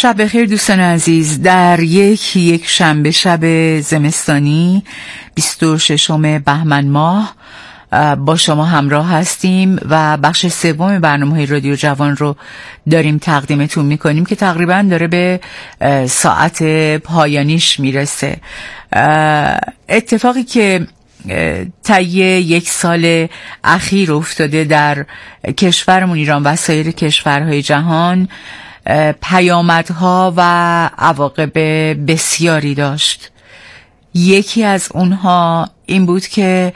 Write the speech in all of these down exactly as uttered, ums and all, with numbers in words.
شب بخیر دوستان عزیز. در یک یک شنبه شب زمستانی بیست و ششم بهمن ماه با شما همراه هستیم و بخش سوم برنامه‌های رادیو جوان رو داریم تقدیمتون میکنیم که تقریبا داره به ساعت پایانیش میرسه. اتفاقی که طی یک سال اخیر افتاده در کشورمون ایران و سایر کشورهای جهان پیامدها و عواقب بسیاری داشت. یکی از اونها این بود که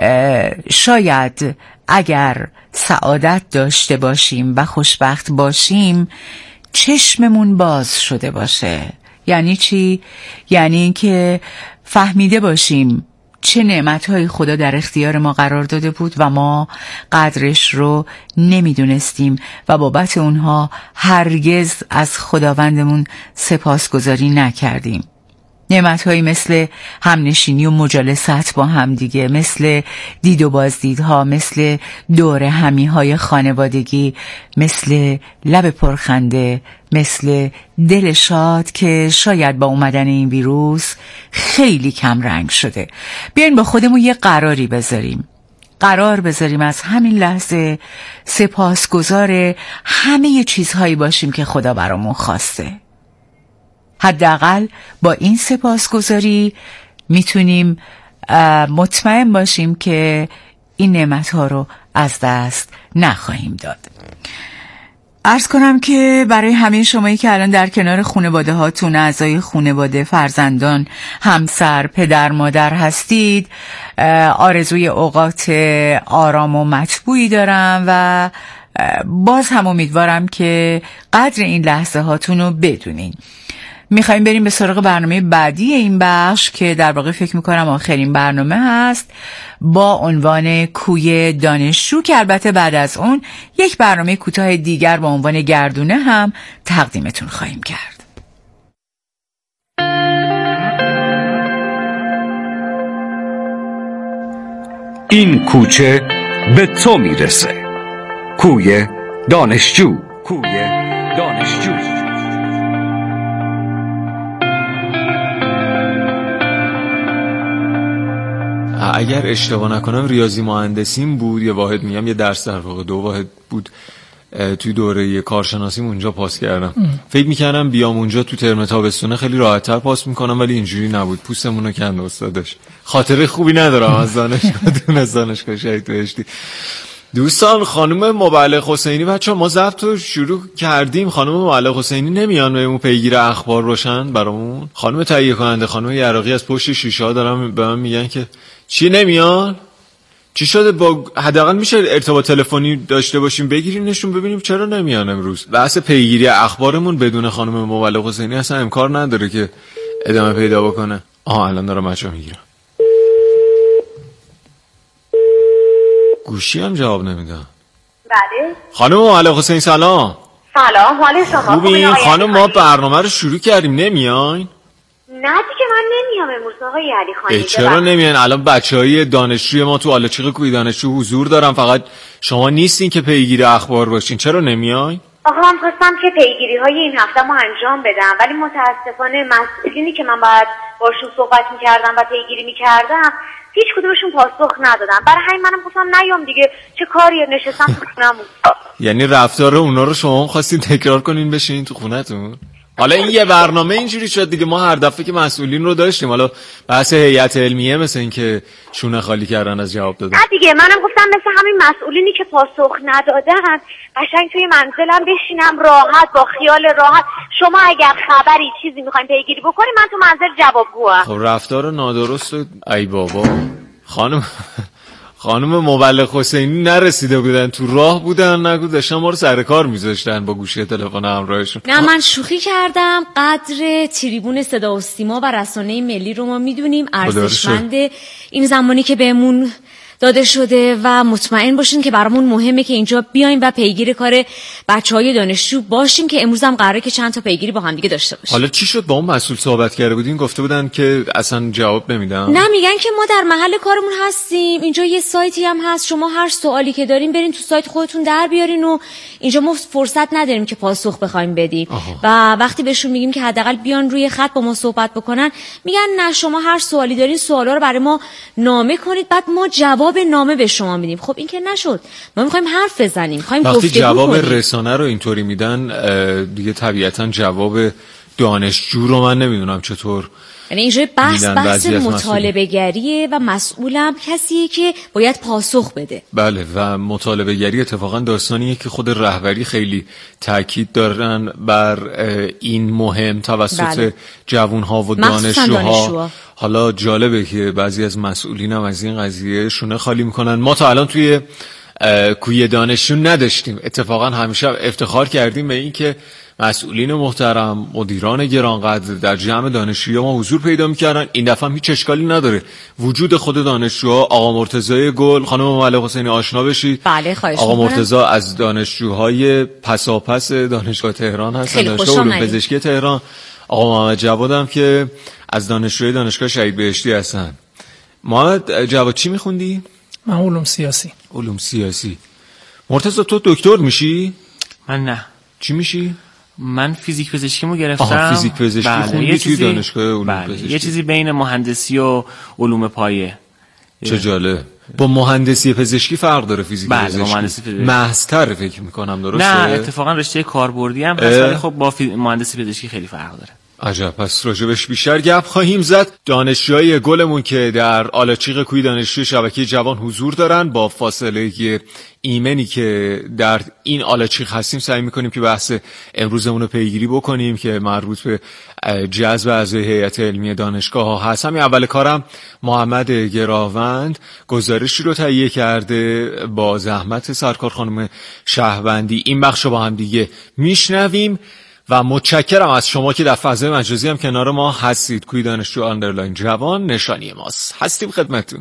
شاید اگر سعادت داشته باشیم و خوشبخت باشیم چشممون باز شده باشه. یعنی چی؟ یعنی اینکه فهمیده باشیم چه نعمت‌های خدا در اختیار ما قرار داده بود و ما قدرش رو نمیدونستیم و بابت اونها هرگز از خداوندمون سپاسگزاری نکردیم. نعمت‌هایی مثل همنشینی و مجالست با هم دیگه، مثل دید و بازدیدها، مثل دور همی‌های خانوادگی، مثل لب پرخنده، مثل دل شاد که شاید با اومدن این ویروس خیلی کم رنگ شده. بیاین با خودمون یه قراری بذاریم. قرار بذاریم از همین لحظه سپاسگزار همه چیزهایی باشیم که خدا برامون خواسته. حداقل با این سپاسگزاری میتونیم مطمئن باشیم که این نعمت‌ها رو از دست نخواهیم داد. عرض کنم که برای همه شمایی که الان در کنار خانواده هاتون، اعضای خانواده، فرزندان، همسر، پدر، مادر هستید، آرزوی اوقات آرام و مطبوعی دارم و باز هم امیدوارم که قدر این لحظه هاتون رو بدونین. میخواییم بریم به سراغ برنامه بعدی این بخش که در واقع فکر میکنم آخرین برنامه هست با عنوان کوی دانشجو، که البته بعد از اون یک برنامه کوتاه دیگر با عنوان گردونه هم تقدیمتون خواهیم کرد. این کوچه به تو میرسه. کوی دانشجو. کوی دانشجو. اگر اشتباه نکنم ریاضی مهندسیم بود، یه واحد میگم یه درس در واقع دو واحد بود توی دوره کارشناسیم اونجا پاس کردم. ام. فکر میکردم بیام اونجا تو ترم تابستونه خیلی راحت‌تر پاس میکنم، ولی اینجوری نبود. پوستمون رو کند استادش. خاطره خوبی ندارم از دانشگاه دون از دانشگاه شهید بهشتی. دوستان، خانم مبلغ حسینی بچه ما ضبط رو شروع کردیم. خانم مبلغ حسینی نمیان بهمون پیگیر اخبار روشن برامون؟ خانم تهیه کننده خانم یراقی از پشت شیشه ها دارن به من میگن که چی نمیان؟ چی شده؟ با حداقل میشه ارتباط تلفنی داشته باشیم بگیرینشون ببینیم چرا نمیان امروز. بحث پیگیری اخبارمون بدون خانم مبلغ حسینی اصلا امکان نداره که ادامه پیدا بکنه. آها الان دارم بچه‌ها میگیرم. گوشی هم جواب نمیده. بله. خانم مبلغ حسینی سلام. سلام، حال شما خوبین؟ خانم ما برنامه رو شروع کردیم نمیاین؟ نه دیگه من نمیام امروز آقای علی خانی. چرا نمیان؟ الان بچهای دانشجوی ما تو آلاچیق کوی دانشجو حضور دارن، فقط شما نیستین که پیگیر اخبار باشین. چرا نمیاین؟ آقا من خواستم که پیگیری های این هفته ما انجام بدم، ولی متاسفانه مسئولینی که من باید باشون صحبت میکردم و پیگیری میکردم هیچ کدومشون پاسخ ندادن. برای همین منم گفتم نیام دیگه، چه کاری نشستم تو خونه‌مون. یعنی رفتار اونا رو شما خواستین تکرار کنین بشین تو خونه‌تون؟ حالا این یه برنامه اینجوری شد دیگه. ما هر دفعه که مسئولین رو داشتیم، حالا بحث هیئت علمیه مثل این که شونه خالی کردن از جواب دادن. نه دیگه منم گفتم مثل همین مسئولینی که پاسخ ندادن قشنگ توی منزلم بشینم راحت با خیال راحت. شما اگر خبری چیزی میخواین پیگیری بکنید من تو منزل جوابگوام. خب رفتار نادرست و ای بابا. خانم خانم مبلغ حسینی نرسیده بودن، تو راه بودن، نگو داشتن ما رو سر کار میذاشتن با گوشی تلفن همراهشون. نه من شوخی کردم. قدر تریبون صدا و سیما و رسانه ملی رو ما میدونیم، ارزشمند این زمانی که بهمون داده شده و مطمئن باشین که برامون مهمه که اینجا بیایم و پیگیر کار بچهای دانشجو باشیم که امروز هم قراره که چند تا پیگیری با هم دیگه داشته باشیم. حالا چی شد؟ با اون مسئول صحبت کرده بودین؟ گفته بودن که اصلا جواب نمیدن؟ نه، میگن که ما در محل کارمون هستیم، اینجا یه سایتی هم هست، شما هر سوالی که دارین برین تو سایت خودتون در بیارین و اینجا ما فرصت نداریم که پاسخ بخوایم بدیم. و وقتی بهشون میگیم که حداقل بیان روی خط با ما صحبت بکنن، میگن نه شما هر سوالی دارین سوالا رو برای ما نامه کنید، بعد ما جواب نامه به شما میدیم. خب این که نشد، ما میخوایم حرف بزنیم، میخوایم گفتگو کنیم. وقتی جواب رسانه رو اینطوری میدن دیگه طبیعتا جواب دانشجو رو من نمیدونم چطور. یعنی اینجا بحث بحث مطالبه گریه و مسئولم کسیه که باید پاسخ بده. بله، و مطالبه گری اتفاقا داستانیه که خود رهبری خیلی تاکید دارن بر این مهم توسط بله. جوانها و دانشجوها. دانشجوها. حالا جالبه که بعضی از مسئولین هم از این قضیه شونه خالی میکنن. ما تا الان توی کوی دانشجو نداشتیم. اتفاقا همیشه افتخار کردیم به این که مسئولین محترم، مدیران گرانقدر در جمع دانشجویان ما حضور پیدا می‌کردن. این دفعه هیچ اشکالی نداره. وجود خود دانشجوها، آقا مرتضی گل، خانم ملک حسینی آشنا بشید. بله، خواهش آقا مرتضی از دانشجوهای پساپس دانشگاه تهران هستن، دانشگاه علوم پزشکی تهران. آقا محمد جواد هم که از دانشجوی دانشگاه شهید بهشتی هستن. محمد جواد چی می‌خوندی؟ من علوم سیاسی. علوم سیاسی. مرتضی تو دکتر میشی؟ من نه. چی میشی؟ من فیزیک پزشکیمو گرفتم. آها، فیزیک پزشکی بله. خوندی توی دانشگاه علوم بله. پزشکی. یه چیزی بین مهندسی و علوم پایه. چه جالب. با مهندسی پزشکی فرق داره فیزیک بله، پزشکی؟ با مهندسی پزشکی محض‌تر فکر میکنم، درسته؟ نه، اتفاقا رشته کاربردی هم هست ولی خب با فی... مهندسی پزشکی خیلی فرق داره. عجب، پس راجبش بیشتر گپ خواهیم زد. دانشجوهای گلمون که در آلاچیق کوی دانشجوی شبکه جوان حضور دارن، با فاصله ایمنی که در این آلاچیق هستیم سعی میکنیم که بحث امروزمون رو پیگیری بکنیم که مربوط به جذب اعضای هیئت علمی دانشگاه ها هست. همین اول کارم محمد گراوند گزارشی رو تهیه کرده با زحمت سرکار خانم شهوندی. این بخش رو با هم دیگه میشنویم و متشکرم از شما که در فضای مجازی هم کنار ما هستید. کوی دانشجو آندرلاین جوان نشانی ماست. هستیم خدمتتون.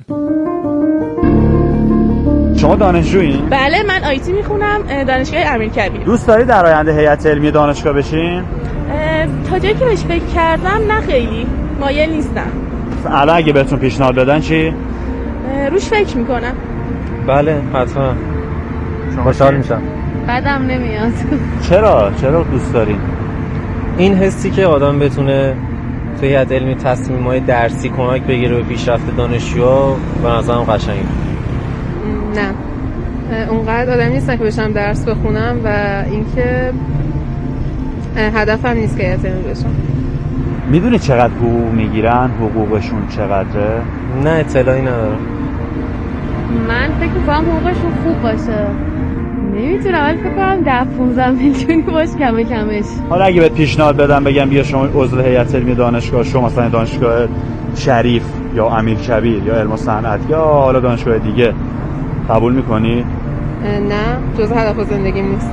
شما دانشجویین؟ بله، من آیتی میخونم دانشگاه امیرکبیر. دوست داری در آینده هیئت علمی دانشگاه بشین؟ تا جایی که بهش فکر کردم نه خیلی مایل نیستم. الان اگه بهتون پیشنهاد بدن چی؟ روش فکر میکنم. بله حتما، خوشحال میشم. بعدم نمیاد. چرا؟ چرا دوست دارین؟ این حسی که آدم بتونه توی هیئت علمی تصمیم‌های درسی کمک بگیره به پیشرفت دانشجوها به نظرم قشنگه. نه، اونقدر آدم نیستم که بشم درس بخونم و اینکه هدفم نیست که هیئت علمی بشم. میدونی چقدر حقوق میگیرن؟ حقوقشون چقدره؟ نه اطلاعی ندارم. من فکر می‌کنم حقوقشون خوب باشه. نمیتونم، ولی فکر کنم ده پونزده میلیونی باشه کمه کمش. حالا اگه بهت پیشنهاد بدم بگم بیا شما عضو هیئت علمی دانشگاه، شما مثلا دانشگاه شریف یا امیرکبیر یا علم و صنعت یا حالا دانشگاه دیگه، قبول میکنی؟ نه، جز هدف زندگیم نیست.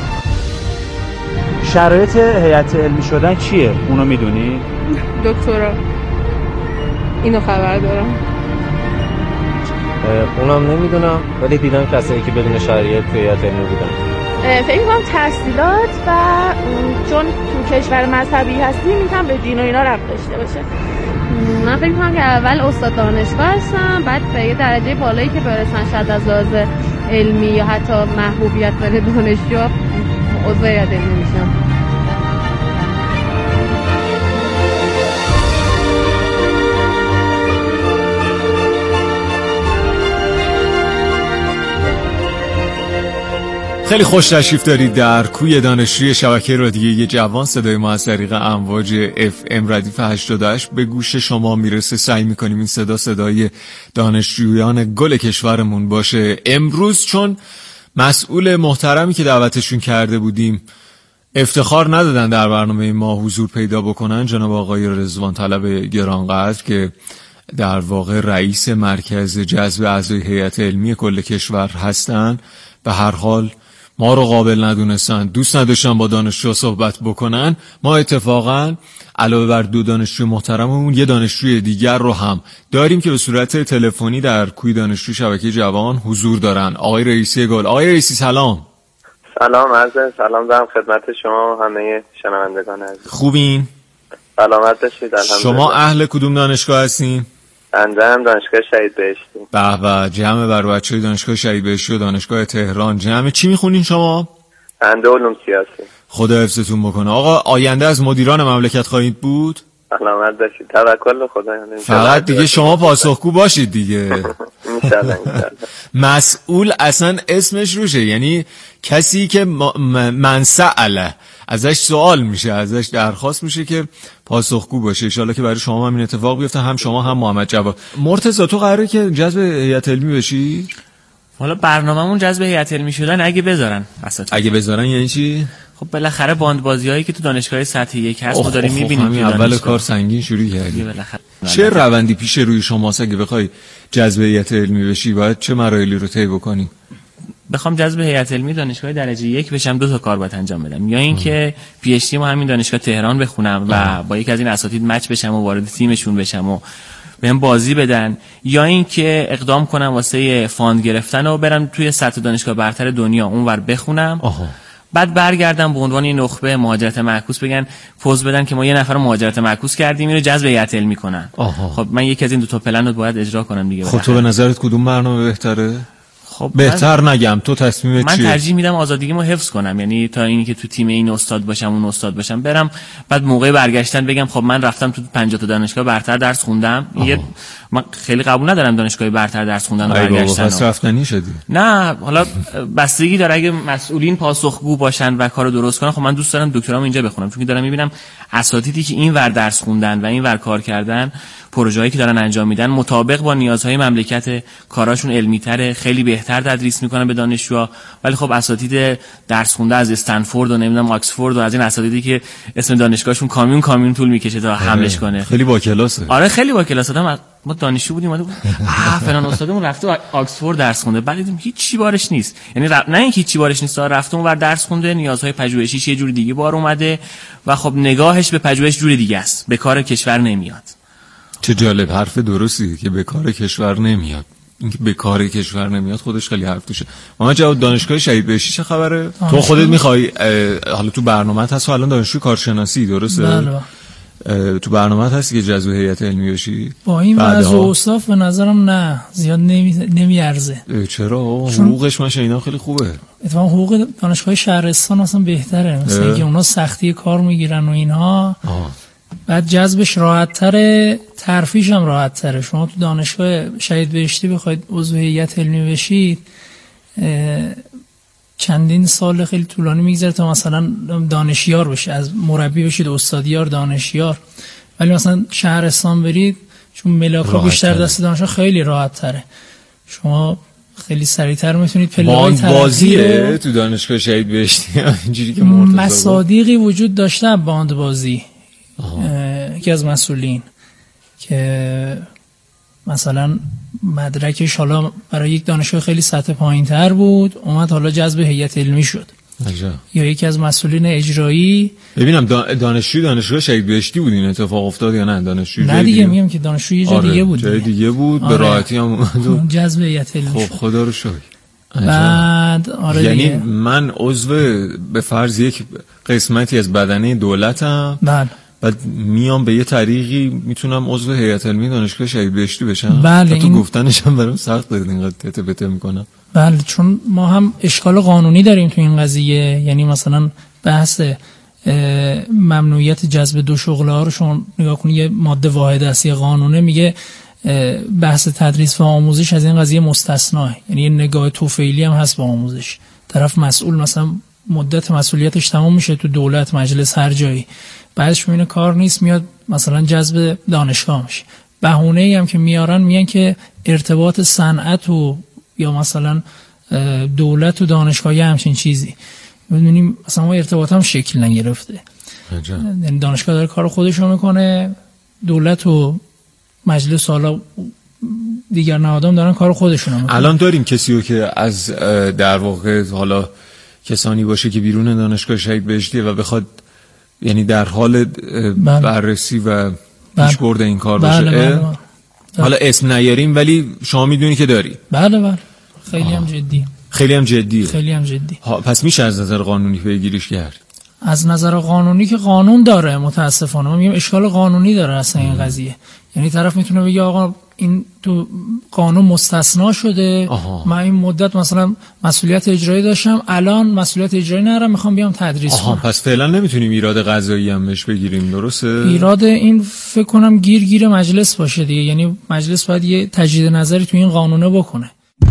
شرایط هیئت علمی شدن چیه؟ اونو میدونی؟ دکترا. اینو خبر دارم. اونم نمیدونم، ولی دیدم کسایی که بدون شرایط توی هیئت علمی بودن. فکر می‌کنم تحصیلات و چون تو کشور مذهبی هستیم میگم به دین و اینا ربط داشته باشه. من فکر می‌کنم که اول استاد دانشگاه هستم، بعد به یه درجه بالایی که برسن شاید از لحاظ علمی یا حتی محبوبیت برای دانشجو عضو هیئت علمی میشم. خیلی خوش تشریف دارید در کوی دانشجوی شبکه رادیویی جوان. صدای ما از طریق امواج اف ام ردیف هشتاد و هشت به گوش شما میرسه. سعی میکنیم این صدا صدای دانشجویان گل کشورمون باشه. امروز چون مسئول محترمی که دعوتشون کرده بودیم افتخار ندادن در برنامه ما حضور پیدا بکنن، جناب آقای رضوان طلب گرانقدر که در واقع رئیس مرکز جذب اعضای هیئت علمی کل کشور هستن، به هر حال ما رو قابل ندونستن، دوست نداشتن با دانشجو صحبت بکنن، ما اتفاقا علاوه بر دو دانشجوی محترممون یه دانشجوی دیگر رو هم داریم که به صورت تلفنی در کوی دانشجو شبکه جوان حضور دارن. آقای رئیسی گل. آقای رئیسی سلام. سلام، عرض سلام دارم خدمت شما و همه شنوندگان عزیز. خوبین؟ سلامت باشید. الحمدلله. شما اهل کدوم دانشگاه هستین؟ بنده هم دانشگاه شهید بهشتی. به به، جمع بر بچهای دانشگاه شهید بهشتی و دانشگاه تهران جمع. چی میخونین شما؟ بنده علوم سیاسی. خدا حفظتون بکنه. آقا آینده از مدیران مملکت خواهید بود؟ سلامت باشید. توکل خدا. فقط دیگه شما پاسخگو باشید دیگه. انشالله انشالله. مسئول اصلا اسمش روشه، یعنی کسی که من سأله ازش سوال میشه، ازش درخواست میشه که پاسخگو باشه. ان شاءالله که برای شما هم این اتفاق بیفته، هم شما هم محمد جواد. مرتضی تو قراره که جذب هیئت علمی بشی؟ حالا برنامه‌مون جذب هیئت علمی شدن اگه بذارن اساتید. اگه بذارن یعنی چی؟ خب بالاخره باندبازی‌هایی که تو دانشگاه سطح یک هست ما داریم می‌بینیم که اول کار سنگین شروع کردی. چه روندی پیش روی شماست اگه بخوای جذب هیئت علمی بشی؟ باید چه مراحلی رو طی بکنی؟ بخوام جذب هیئت علمی دانشگاه درجه یک بشم دو تا کار باید انجام بدم. یا اینکه پی اچ دی ما همین دانشگاه تهران بخونم و با یک از این اساتید مچ بشم و وارد تیمشون بشم و بهم بازی بدن، یا اینکه اقدام کنم واسه فاند گرفتن و برم توی سطح دانشگاه برتر دنیا اونور بخونم. آها. بعد برگردم به عنوان یه نخبه مهاجرت معکوس بگن پوز بدن که ما یه نفر مهاجرت معکوس کردیم، اینو جذب هیئت علمی کنن. آها. خب من یکی از این دو تا پلن رو باید اجرا کنم دیگه. خب تو به نظرت کدوم برنامه بهتره؟ خب بهتر من... نگم، تو تصمیمت چیه؟ من ترجیح میدم آزادگیمو حفظ کنم، یعنی تا اینی که تو تیم این استاد باشم اون استاد باشم برم، بعد موقع برگشتن بگم خب من رفتم تو پنجاه تا دانشگاه برتر درس خوندم. یه من خیلی قبول ندارم دانشگاه برتر درس خوندن و برگشتن. پس رفتنی شدی؟ نه، حالا بستگی داره. اگه مسئولین پاسخگو باشن و کارو درست کنن، خب من دوست دارم دکترامو اینجا بخونم، چون دارم میبینم اساتیدی که این ور درس خوندن و این ور کار کردن، پروژه‌ای که دارن انجام میدن مطابق با نیازهای مملکت، کاراشون علمی‌تره، خیلی بهتر تدریس میکنن به دانشجوها. ولی خب اساتید درس خونده از استنفورد و نمیدونم آکسفورد و از این اساتیدی که اسم دانشگاهشون کامیون کامیون طول میکشه تا حملش کنه، خیلی با کلاسه. آره خیلی با کلاس. آدم ما دانشجو بودیم اومده بود آ فلان استادمون رفته آکسفورد درس خونده، بعد دیدیم هیچ چی بارش نیست. یعنی رف... نه اینکه هیچ چی بارش نیست، رفته اونور درس خونده، نیازهای پژوهشیش یه جور دیگه بار اومده و خب نگاهش به پژوهش جور دیگه است، به کار کشور نمیاد. چه جالب، حرف درستی که به کار کشور نمیاد. اینکه به کار کشور نمیاد خودش خیلی حرف توشه. محمد جواد دانشگاه شهید بهشتی چه خبره؟ تو خودت میخوای حالا تو برنامه‌ت هست، الان دانشجو کارشناسی درسته؟ بله. تو برنامه‌ت هست که جذب هیئت علمی بشی؟ با این وضع و اوصاف به نظرم نه زیاد نمی نمیارزه. چرا؟ حقوقش من شنیدم خیلی خوبه. اتفاقا حقوق دانشگاه شهرستان اصلا بهتره، مثلا اینکه اونا سختی کار میگیرن و اینها. آه. بعد جذبش راحت تره، ترفیعش هم راحت تره. شما تو دانشگاه شهید بهشتی بخواید عضو هیئت علمی بشید چندین سال خیلی طولانی میگذره تا مثلا دانشیار بشید، از مربی بشید استادیار دانشیار. ولی مثلا شهرستان برید چون ملاکا بیشتر دست دانشگاه خیلی راحت تره، شما خیلی سریعتر میتونید پله‌های ترقی رو تو دانشگاه شهید بهشتی اینجوری که مرتضی مصادیقی وجود داشته باندبازی یکی از مسئولین که مثلا مدرکش حالا برای یک دانشگاه خیلی سطح پایین تر بود، اومد حالا جذب هیئت علمی شد. عجب. یا یکی از مسئولین اجرایی. ببینم دانشجوی دانشگاه شهید بهشتی بود این اتفاق افتاد یا نه؟ دانشجوی نه دیگه میگم که دانشجوی یه جای آره. دیگه بود جای دیگه بود آره. به راحتی هم اومد جذب هیئت علمی. خب خدا رو شکر. بعد آره یعنی دیگه. من عضو به فرض یک قسمتی از بدنه دولتم، بله، بعد میام به یه طریقی میتونم عضو هیئت علمی دانشگاه شهید بهشتی بشم. بله تو این... گفتنش هم برام سخت بود اینقدر تته بته میکنم. بله، چون ما هم اشکال قانونی داریم تو این قضیه. یعنی مثلا بحث ممنوعیت جذب دو شغله ها رو شما نگاه کنید، یه ماده واحده است، یه قانونه میگه بحث تدریس و آموزش از این قضیه مستثناه. یعنی یه نگاه توفیلی هم هست به آموزش. طرف مسئول مثلا مدت مسئولیتش تمام میشه تو دولت، مجلس، هر جایی، بعدش میبینه کار نیست، میاد مثلا جذب دانشگاه میشه. بهونه‌ای هم که میارن میگن که ارتباط صنعت و یا مثلا دولت و دانشگاه همچین چیزی. می‌بینیم مثلا ما ارتباط هم شکل نگرفته. یعنی دانشگاه داره کار خودش رو میکنه، دولت و مجلس حالا دیگر نهادام دارن کار خودشون رو میکنن. الان داریم کسی رو که از در واقع حالا کسانی باشه که بیرون دانشگاه شهید بهشتیه و بخواد یعنی در حال بررسی و پیش برده این کار باشه. بله بله بله. حالا اسم نیاریم ولی شما میدونی که داری. بله بله خیلی آه. هم جدی خیلی هم جدیه. خیلی هم جدی. پس میشه از نظر قانونی پیگیریش کرد؟ از نظر قانونی که قانون داره متاسفانه، ما میگیم اشکال قانونی داره اصلا این قضیه. یعنی طرف میتونه بگه آقا این تو قانون مستثنا شده، آها. من این مدت مثلا مسئولیت اجرایی داشتم، الان مسئولیت اجرایی ندارم، میخوام بیام تدریس کنم. پس فعلا نمیتونیم ایراد قضایی هم بهش بگیریم، درسته؟ ایراد این فکر کنم گیر گیر مجلس باشه دیگه، یعنی مجلس باید یه تجدید نظری تو این قانونه بکنه.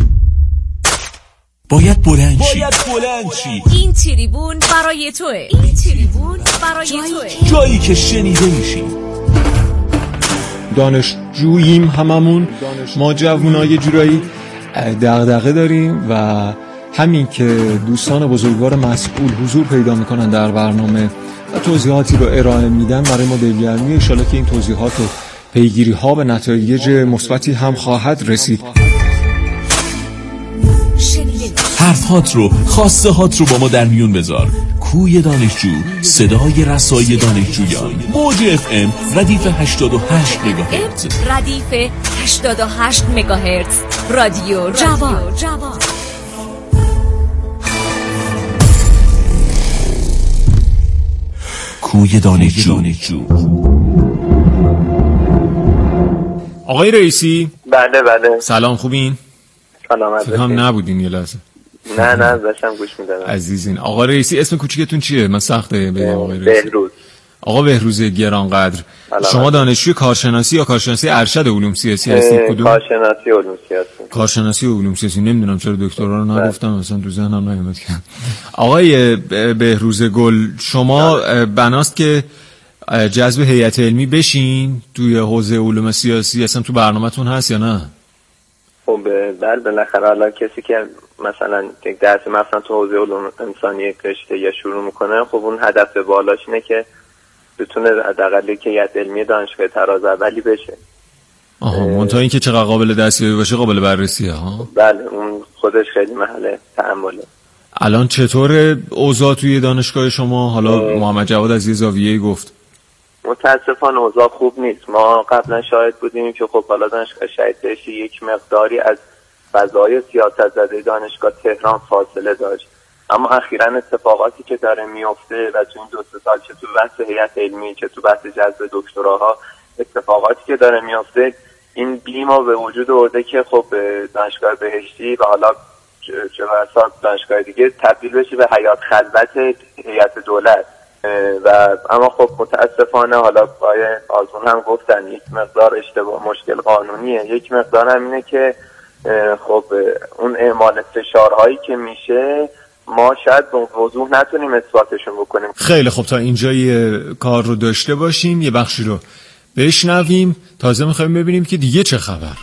باید بلند شی. باید بلند شی. این تریبون برای توه. این تریبون برای توه. جایی که شنیده میشی. دانشجوییم هممون، ما جوونای جورایی دغدغه داریم و همین که دوستان بزرگوار مسئول حضور پیدا میکنن در برنامه و توضیحاتی رو ارائه میدن برای ما دلگرمیه. ان شاءالله که این توضیحات و پیگیری ها به نتایج مثبتی هم خواهد رسید. حرفات رو، خواسته هات رو با ما در میون بذار. کوی دانشجو، صدای رسایی دانشجویان. موج اف ام ردیف هشتاد و هشت مگاهرتز. ردیف هشتاد و هشت مگاهرتز. رادیو جوان. کوی دانشجو. آقای رئیسی. بله بله. سلام، خوبین؟ سلام علیکم. هم نبودین یه لحظه. نه نه داشتم گوش میدادم. عزیزین. آقا رئیسی اسم کوچیکتون چیه؟ من سخته به آقای رئیسی. بهروز. آقا بهروز گرانقدر. شما دانشجوی کارشناسی یا کارشناسی ارشد علوم سیاسی هستید؟ کدوم؟ کارشناسی علوم سیاسی. کارشناسی علوم سیاسی. نمیدونم چرا دکترا رو نگفتم، مثلا تو ذهنم نیومد که. آقای بهروز گل، شما بناست که جذب هیئت علمی بشین توی حوزه علوم سیاسی، اصلا تو برنامه‌تون هست یا نه؟ خب بله، بالاخره الان کسی که مثلا یک درس مثلا تو حوزه علوم انسانی رشته یا شروع میکنه، خب اون هدف بالاش اینه که بتونه حداقل که هیئت علمی دانشگاه تراز اولی بشه. آها، منتها اینکه چقدر قابل دستیابی باشه قابل بررسیه ها. بله، اون خودش خیلی محل تأمله. الان چطور اوضاع توی دانشگاه شما؟ حالا محمد جواد از یه زاویه‌ای گفت. متاسفانه اوضاع خوب نیست. ما قبلا شاهد بودیم که خب حالا دانشگاه شهید بهشتی یک مقداری از فضای سیاست زده دانشگاه تهران فاصله داشت، اما اخیراً اتفاقاتی که داره میفته و تو این دو سه سال چه تو بحث هیئت علمی چه تو بحث جذب دکتراها اتفاقاتی که داره میفته، این بیما به وجود آورده که خب دانشگاه بهشتی و حالا چه بسا دانشگاه دیگه تبدیل بشه به حیات خلوت هیئت دولت. و اما خب متاسفانه حالا آقای آزمون هم گفتن یک مقدار اشتباه مشکل قانونیه، یک مقدار هم اینه که خب اون اعمال فشارهایی که میشه ما شاید به وضوح نتونیم اثباتشون بکنیم. خیلی خب، تا اینجای کار رو داشته باشیم، یه بخشی رو بشنویم، تازه میخوایم ببینیم که دیگه چه خبر.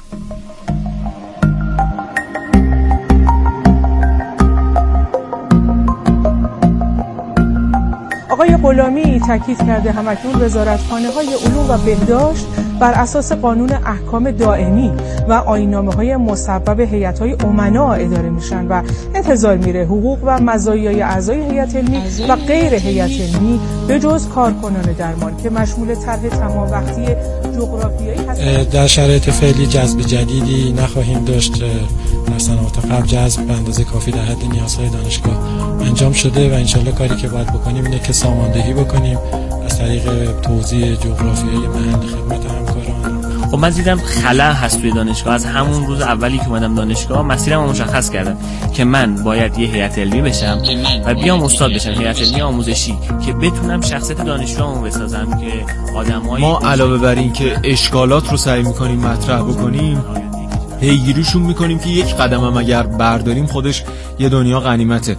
آقای غلامی تاکید کرده همکنون وزارتخانه‌های علوم و بهداشت بر اساس قانون احکام دائمی و آیین‌نامه‌های مصوب هیئت‌های امنا اداره میشن و انتظار میره حقوق و مزایای اعضای هیئت علمی و غیر هیئت علمی به جز کارکنان درمان که مشمول طرح تمام وقتی جغرافیایی هست. در شرایط فعلی جذب جدیدی نخواهیم داشت. در سنوات قبل جذب به اندازه کافی در حد نیازهای دانشگاه انجام شده و انشالله کاری که باید بکنیم اینه که ساماندهی بکنیم از طریق توزیع جغرافیایی محل خدمت همکاران. خب من دیدم خلا هست توی دانشگاه. از همون روز اولی که اومدم دانشگاه مسیرم رو مشخص کردم که من باید یه هیئت علمی بشم و بیام استاد بشم، هیئت علمی آموزشی، که بتونم شخصیت دانشجوامو بسازم که آدمای ما علاوه بر این که اشکالات رو سعی می‌کنیم مطرح بکنیم، پیگیریشون می‌کنیم که یک قدم هم اگر برداریم خودش یه دنیا غنیمته.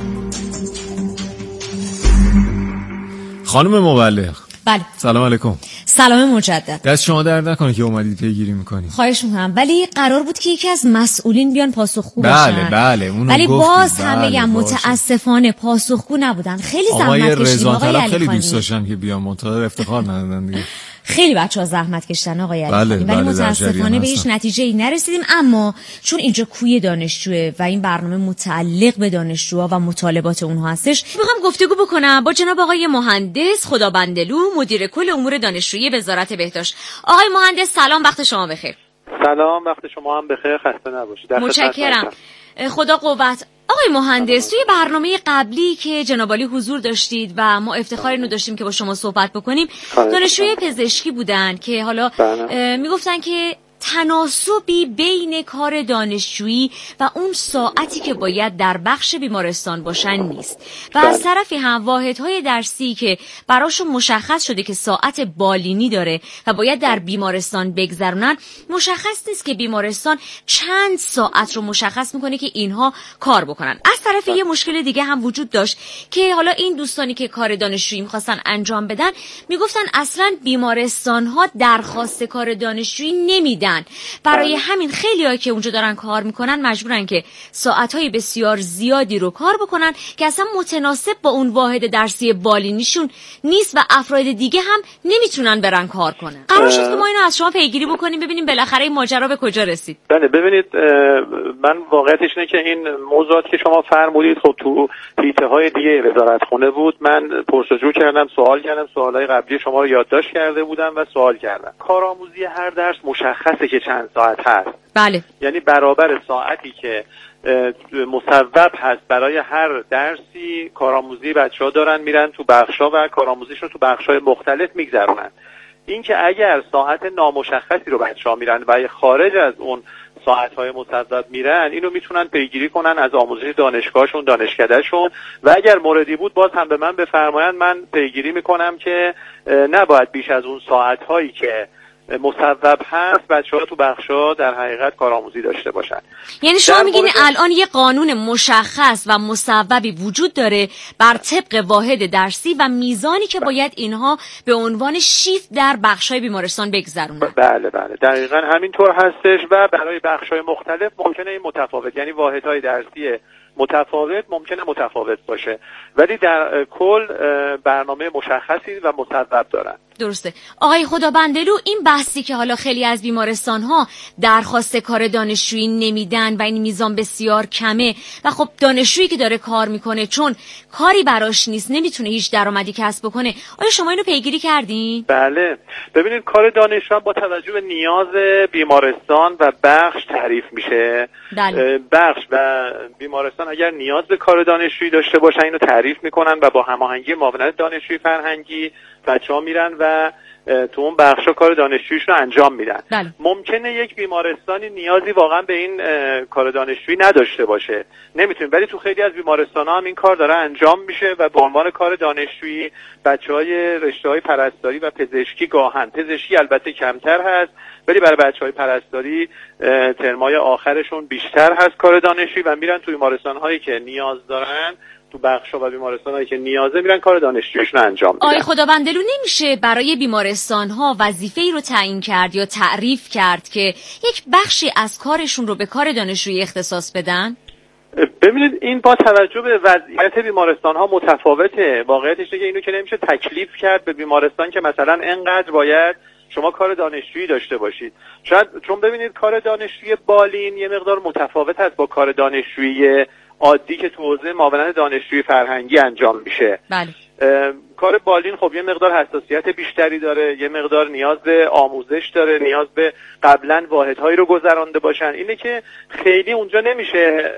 خانم مبلغ. بله. سلام علیکم. سلام مجدد. دست شما درد نکنه که اومدید پیگیری میکنید. خواهش میکنم. ولی قرار بود که یکی از مسئولین بیان پاسخگو باشن. بله بله اونو ولی گفتید. باز بله هم بگم متاسفانه پاسخگو نبودن. خیلی زحمت کشیدیم آقای علی خانی. خیلی دوست داشتم که بیان، منتها افتخار ندادن دیگه. خیلی بچه‌ها زحمت کشتن آقای علی بله، خانی، ولی بله، متاسفانه به هیچ نتیجه‌ای نرسیدیم. اما چون اینجا کوی دانشجوه و این برنامه متعلق به دانشجوها و مطالبات اونها هستش، میخوام گفتگو بکنم با جناب آقای مهندس خدابندلو، مدیر کل امور دانشجویی وزارت بهداشت. آقای مهندس سلام، وقت شما بخیر. سلام، وقت شما هم بخیر، خسته نباشید. متشکرم، خدا قوت. آقای مهندس، توی برنامه قبلی که جناب عالی حضور داشتید و ما افتخار اینو داشتیم که با شما صحبت بکنیم، دانشجوی پزشکی بودن که حالا میگفتن که تناسبی بین کار دانشجویی و اون ساعتی که باید در بخش بیمارستان باشن نیست و از طرفی هم واحدهای درسی که براشون مشخص شده که ساعت بالینی داره و باید در بیمارستان بگذرونن، مشخص نیست که بیمارستان چند ساعت رو مشخص میکنه که اینها کار بکنن. از طرف یه مشکل دیگه هم وجود داشت که حالا این دوستانی که کار دانشجویی میخواستن انجام بدن میگفتن اصلا بیمارستانها درخواست کار دانشجویی نمیدن. برای همین خیلی‌ها که اونجا دارن کار میکنن مجبورن که ساعت‌های بسیار زیادی رو کار بکنن که اصلا متناسب با اون واحد درسی بالینیشون نیست و افراد دیگه هم نمیتونن برن کار کنن. قرار شد که ما اینو از شما پیگیری بکنیم ببینیم بالاخره این ماجرا به کجا رسید. بله، ببینید من واقعیتش اینه که این موضوعات که شما فرمودید خب تو حیطه‌های دیگه وزارتخونه بود. من پرسجو کردم، سوال کردم، سوالای قبلی شما رو یادداشت کرده بودم و سوال کردم. کارآموزی هر درس مشخصه که چند ساعت هست. بله. یعنی برابر ساعتی که مصوب هست برای هر درسی کارآموزی بچه‌ها دارن میرن تو بخشا و کارآموزیشون تو بخشای مختلف میگذرونن. این که اگر ساعت نامشخصی رو بچه‌ها میرن و خارج از اون ساعت‌های مصوب میرن، اینو میتونن پیگیری کنن از آموزش دانشگاهشون، دانشکدهشون، و اگر موردی بود باز هم به من بفرمایند، من پیگیری میکنم که نباید بیش از اون ساعت‌هایی که مصوب هست بچه‌ها تو بخشا در حقیقت کارآموزی داشته باشن. یعنی شما میگین الان یه قانون مشخص و مصوبی وجود داره بر طبق واحد درسی و میزانی که باید اینها به عنوان شیفت در بخشای بیمارستان بگذرونن. بله بله دقیقاً همینطور هستش و برای بخشای مختلف ممکنه این متفاوت، یعنی واحدهای درسی متفاوت ممکنه متفاوت باشه، ولی در کل برنامه مشخصی و مصوب دارن. درسته. آقای خدابندلو، این بحثی که حالا خیلی از بیمارستان‌ها درخواست کار دانشجویی نمیدن و این میزان بسیار کمه و خب دانشجویی که داره کار میکنه چون کاری براش نیست نمیتونه هیچ درآمدی کسب بکنه. آیا شما اینو پیگیری کردین؟ بله. ببینید کار دانشجو با توجه به نیاز بیمارستان و بخش تعریف میشه. بله. بخش و بیمارستان اگر نیاز به کار دانشجویی داشته باشن اینو تعریف میکنن و با هماهنگی معاونت دانشجویی فرهنگی بچه‌ها میرن و تو اون بخشا کار دانشجوییشون رو انجام میدن. بله. ممکنه یک بیمارستانی نیازی واقعا به این کار دانشجویی نداشته باشه، نمیتونه، ولی تو خیلی از بیمارستان‌ها هم این کار داره انجام میشه و به عنوان کار دانشجویی بچه‌های رشته‌های پرستاری و پزشکی گاهن. پزشکی البته کمتر هست ولی برای بچه‌های پرستاری ترمای آخرشون بیشتر هست کار دانشجویی و میرن تو بیمارستان‌هایی که نیاز دارن، تو بخشا و بیمارستان‌هایی که نیازه میرن کار دانشجوییشون انجام میدن. آقای خدابندلو، نمیشه برای بیمارستان‌ها وظیفه‌ای رو تعیین کرد یا تعریف کرد که یک بخشی از کارشون رو به کار دانشجویی اختصاص بدن؟ ببینید این با توجه به وضعیت بیمارستان‌ها متفاوته. واقعیتش اینه که اینو که نمیشه تکلیف کرد به بیمارستان که مثلا انقدر باید شما کار دانشجویی داشته باشید. شاید چون ببینید کار دانشجویی بالین یه مقدار متفاوت است با کار دانشجویی عادی که تو حوزه معاونت دانشجویی فرهنگی انجام میشه. بله. کار بالین خب یه مقدار حساسیت بیشتری داره، یه مقدار نیاز به آموزش داره، نیاز به قبلا واحدهایی رو گذرانده باشن. اینه که خیلی اونجا نمیشه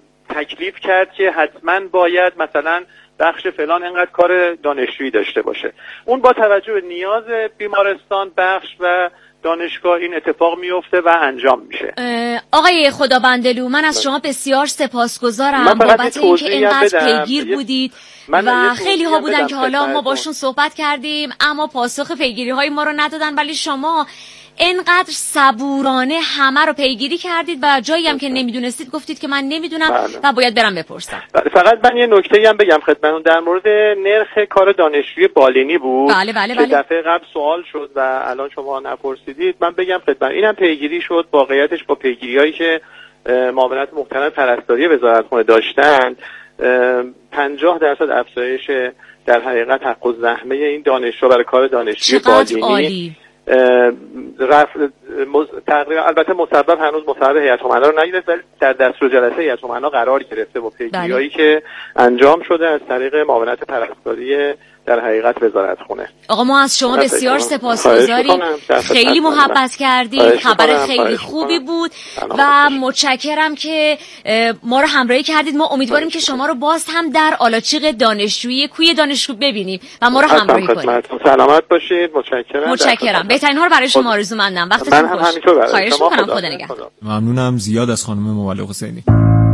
تکلیف کرد که حتما باید مثلا بخش فلان انقدر کار دانشجویی داشته باشه. اون با توجه به نیاز بیمارستان، بخش و دانشگاه این اتفاق میفته و انجام میشه. آقای خدابندلو، من از شما بسیار سپاسگزارم بابت اینکه اینقدر پیگیر بودید و خیلی ها بودن که حالا ما باشون صحبت کردیم اما پاسخ پیگیری های ما رو ندادن، ولی شما اینقدر صبورانه همه رو پیگیری کردید و جایی هم که نمیدونستید گفتید که من نمیدونم بله. و باید برم بپرسم. بله. فقط من یه نکته‌ای هم بگم خدمتتون در مورد نرخ کار دانشجوی بالینی بود. بله بله که بله. دفعه قبل سوال شد و الان شما نپرسیدید. من بگم خدمت اینم پیگیری شد. واقعیتش با پیگیریایی که معاونت محترم پرستاری وزارتخونه داشتن پنجاه درصد افزایش در حقیقت حق و زحمه این دانشجو برای کار دانشجوی بالینی رفت تقریبا. البته مسبب هنوز مسبب هیئت امنا رو نگرفت، ولی در دستور جلسه هیئت امنا قرار گرفته و پیگیری‌هایی که انجام شده از طریق معاونت پرستاری در حقیقت وزارتخونه. آقا ما از شما بسیار سپاسگزاریم، خیلی محبت کردید، خبر خیلی خوبی بود و متشکرم که ما رو همراهی کردید. ما امیدواریم که شما رو باز هم در آلاچیق دانشجویی کوی دانشجو ببینیم و ما رو همراهی کنید. سلامت باشید. متشکرم. متشکرم. بهترین ها رو برای شما آرزومندم. وقتتون خوش. خواهش می‌کنم. خدا نگهدار. ممنونم زیاد از خانم مولق حسینی.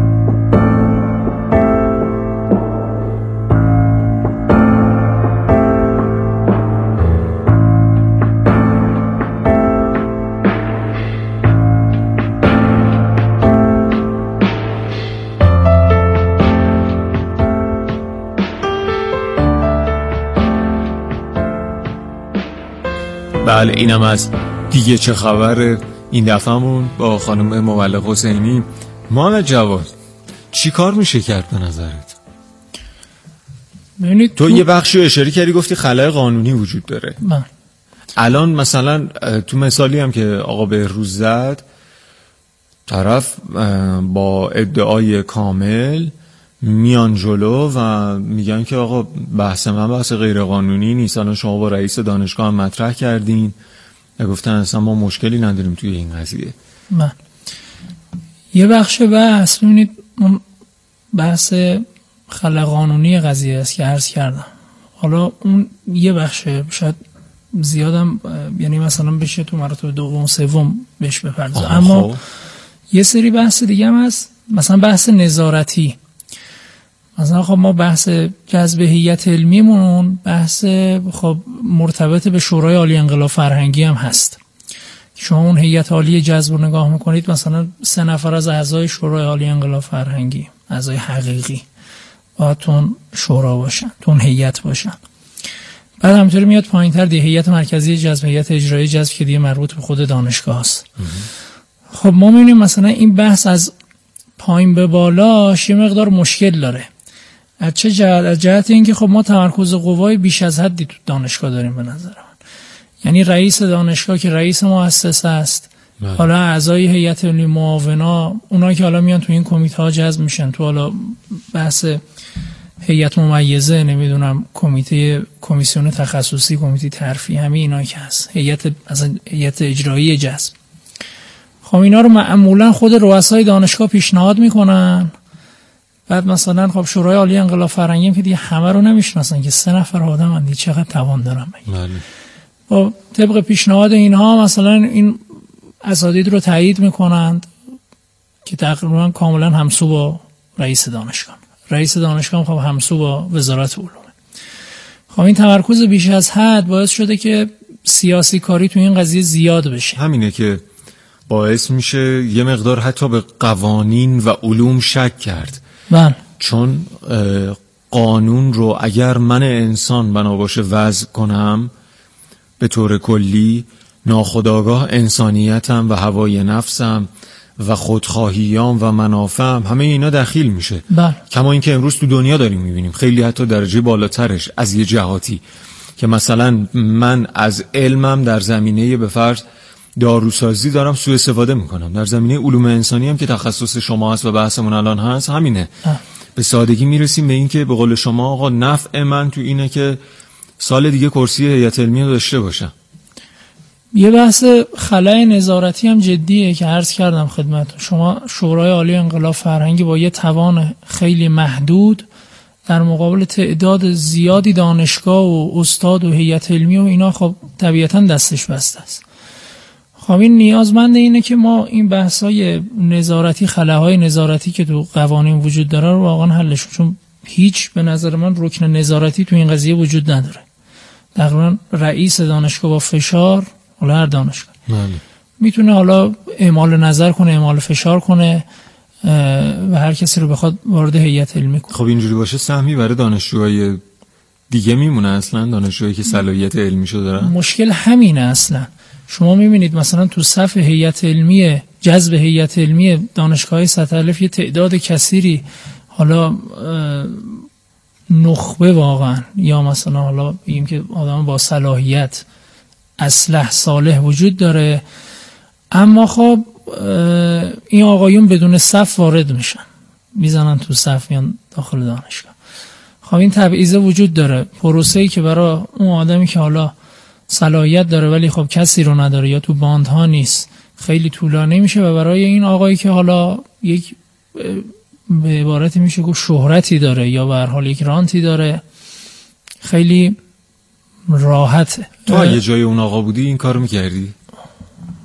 بله اینم از دیگه چه خبر این دفعهمون با خانم مولق حسینی. محمد جواد چی کار میشه کرد به نظرت؟ ببینید تو, تو یه بخشی اشاره کردی گفتی خلأ قانونی وجود داره. من. الان مثلا تو مثالی هم که آقا بهروز زد، طرف با ادعای کامل میان جلو و میگن که آقا بحث من بحث غیر قانونی نیست. الان شما با رئیس دانشگاه هم مطرح کردین و گفتن اصلا ما مشکلی نداریم توی این قضیه. من یه بخش بحث ببینید اون بحث خلأ قانونی قضیه است که عرض کردم. حالا اون یه بخشه، شاید زیادم یعنی مثلا بشه تو مراتب دوم سوم بهش بپردازه، اما خوب. یه سری بحث دیگه هم هست، مثلا بحث نظارتی. مثلا خب ما بحث جذب هیئت علمیمون بحث خب مرتبط به شورای عالی انقلاب فرهنگی هم هست. شما اون هیئت عالی جذب رو نگاه میکنید، مثلا سه نفر از اعضای شورای عالی انقلاب فرهنگی، اعضای حقیقی باید تون شورا باشن، تون هیئت باشن. بعد همینطوری میاد پایین‌تر دی هیئت مرکزی جذب، هیئت اجرایی جذب که دیگه مربوط به خود دانشگاه است. خب ما می‌بینیم مثلا این بحث از پایین به بالاش یه مقدار مشکل داره. از چه جهت؟ از جهت اینکه خب ما تمرکز قوای بیش از حدی تو دانشگاه داریم به نظر من. یعنی رئیس دانشگاه که رئیس مؤسسه است، بله. حالا اعضای هیئت علمی معاونا، اونایی که حالا میان تو این کمیته جذب میشن، تو حالا بحث هیئت ممیزه، نمیدونم کمیته کمیسیون تخصصی، کمیته ترفیعی، همین اینا که هست، هیئت اصلا هیئت اجرایی جذب. خب اینا رو معمولا خود رؤسای دانشگاه پیشنهاد میکنن. بعد مثلا خب شورای عالی انقلاب فرهنگی که دیگه همه رو نمیشناسن که سه نفر آدم اند چقدر توان دارن. بله. خب طبق پیشنهاد اینها مثلا این اساتید رو تایید میکنند که تقریبا کاملا همسو با رئیس دانشگاه. رئیس دانشگاه خب همسو با وزارت علوم. خب این تمرکز بیش از حد باعث شده که سیاسی کاری تو این قضیه زیاد بشه. همینه که باعث میشه یه مقدار حتی به قوانین و علوم شک کرد. بله. چون قانون رو اگر من انسان بنا باشه وضع کنم به طور کلی، ناخودآگاه انسانیتم و هوای نفسم و خودخواهیام و منافعم همه اینا دخیل میشه. بله. کما اینکه امروز تو دنیا داریم میبینیم خیلی حتی درجه بالاترش از یه جهاتی که مثلا من از علمم در زمینه به فرض داروسازی دارم سوء استفاده میکنم، در زمینه علوم انسانی هم که تخصص شما هست و بحثمون الان هست همینه. اه. به سادگی میرسیم به این که به قول شما آقا نفع من تو اینه که سال دیگه کرسی هیئت علمی رو داشته باشم. یه بحث خلأ نظارتی هم جدیه که عرض کردم خدمتتون. شما شورای عالی انقلاب فرهنگی با یه توان خیلی محدود در مقابل تعداد زیادی دانشگاه و استاد و هیئت علمی و اینا خب طبیعتاً دستش بسته است. خب این نیازمند اینه که ما این بحث‌های نظارتی، خلاهای نظارتی که تو قوانین وجود داره رو واقعا حلش، چون هیچ به نظر من رکن نظارتی تو این قضیه وجود نداره. تقریبا رئیس دانشگاه با فشار، حالا هر دانشگاه میتونه حالا اعمال نظر کنه، اعمال فشار کنه و هر کسی رو بخواد وارد هیئت علمی کنه. خب اینجوری باشه سهمی برای دانشجوهای دیگه میمونه اصلا، دانشجوهایی که صلاحیت علمیشو دارن. مشکل همینه اصلا. شما میبینید مثلا تو صف هیئت علمی، جذب هیئت علمی دانشگاه‌های سطح الف یه تعداد کثیری حالا نخبه واقعا، یا مثلا حالا بگیم که آدم با صلاحیت اصلح صالح وجود داره، اما خب این آقایون بدون صف وارد میشن، میزنن تو صف میان داخل دانشگاه. خب این تبعیض وجود داره. پروسه‌ای که برای اون آدمی که حالا صلاحیت داره ولی خب کسی رو نداره یا تو باندها نیست خیلی طولانی میشه، و برای این آقایی که حالا یک به عبارتی میشه گفت شهرتی داره یا به هر حال یک رانتی داره خیلی راحته. تو اگه جای اون آقا بودی این کارو میکردی؟